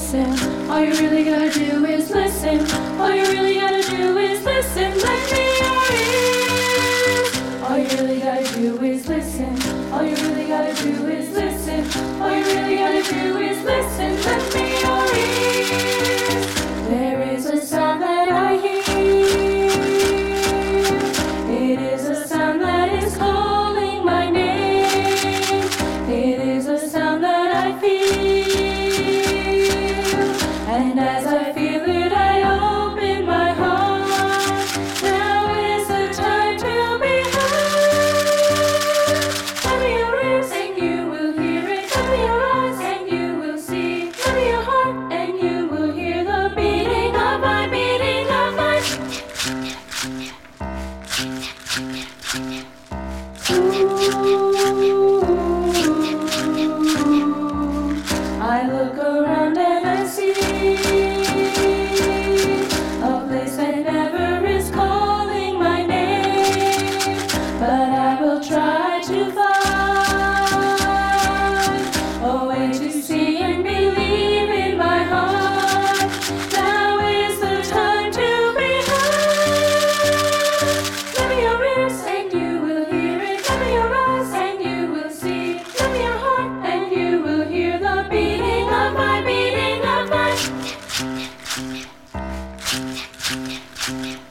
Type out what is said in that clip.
listen. All you really gotta do is listen. All you really gotta do is listen. Lend me your ears. All you really gotta do is listen. All you really gotta do is listen. All you really gotta do is listen. Lend me your ears. There is a sound that I hear. It is a sound that is calling my name. It is a sound that I feel. And as I feel it, I open my heart. Now is the time to be heard. Cover your ears and you will hear it. Cover your eyes and you will see. Cover your heart and you will hear the beating of my beating of my. I look around and I see a place that never is calling my name, but I will try to find a way to see and believe in my heart. Now is the time to be heard. Cover your ears and you will hear it. Cover your eyes and you will see. Cover your heart and you will hear the beating of my beating of my.